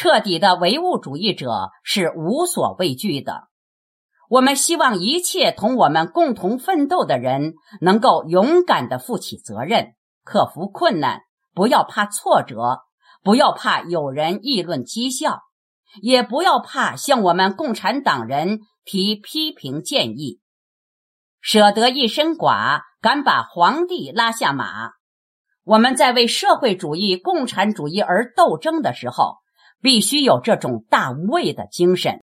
彻底的唯物主义者是无所畏惧的。我们希望一切同我们共同奋斗的人能够勇敢地负起责任，克服困难，不要怕挫折，不要怕有人议论讥笑，也不要怕向我们共产党人提批评建议。舍得一身剐，敢把皇帝拉下马。我们在为社会主义、共产主义而斗争的时候，必须有这种大无畏的精神。